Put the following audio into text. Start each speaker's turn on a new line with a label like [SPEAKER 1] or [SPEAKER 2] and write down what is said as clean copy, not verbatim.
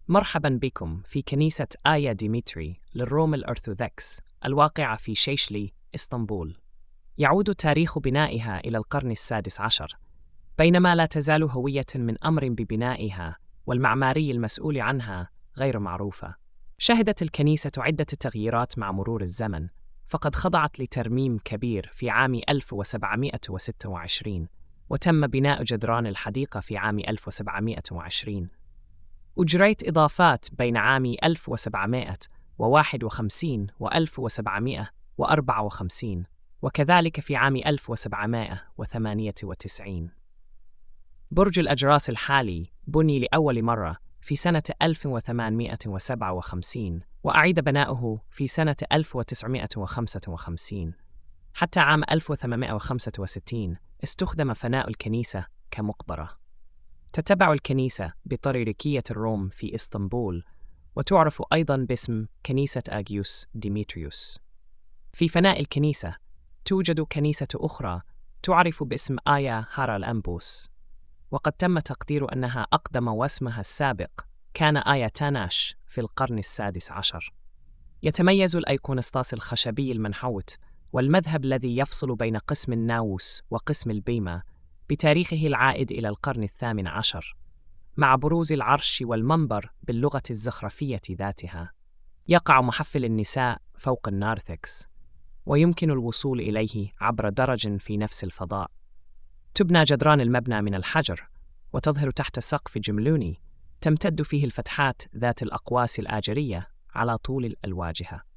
[SPEAKER 1] مرحبا بكم في كنيسة آيا ديمتري للروم الأرثوذكس الواقعة في شيشلي، إسطنبول. يعود تاريخ بنائها إلى القرن السادس عشر، بينما لا تزال هوية من أمر ببنائها والمعماري المسؤول عنها غير معروفة. شهدت الكنيسة عدة تغييرات مع مرور الزمن، فقد خضعت لترميم كبير في عام 1726، وتم بناء جدران الحديقة في عام 1720. أجريت إضافات بين عام 1751 و 1754، وكذلك في عام 1798. برج الأجراس الحالي بني لأول مرة في سنة 1857، وأعيد بناؤه في سنة 1955. حتى عام 1865 استخدم فناء الكنيسة كمقبرة. تتبع الكنيسة بطريركية الروم في إسطنبول، وتعرف أيضاً باسم كنيسة آغيوس ديمتريوس. في فناء الكنيسة توجد كنيسة أخرى تعرف باسم آيا هارالأمبوس، وقد تم تقدير أنها أقدم، واسمها السابق كان آيا تاناش في القرن السادس عشر. يتميز الأيقونسطاس الخشبي المنحوت والمذهب الذي يفصل بين قسم الناووس وقسم البيمة بتاريخه العائد إلى القرن الثامن عشر، مع بروز العرش والمنبر باللغة الزخرفية ذاتها. يقع محفل النساء فوق النارثكس، ويمكن الوصول إليه عبر درج في نفس الفضاء. تبنى جدران المبنى من الحجر، وتظهر تحت سقف جملوني تمتد فيه الفتحات ذات الأقواس الآجرية على طول الواجهة.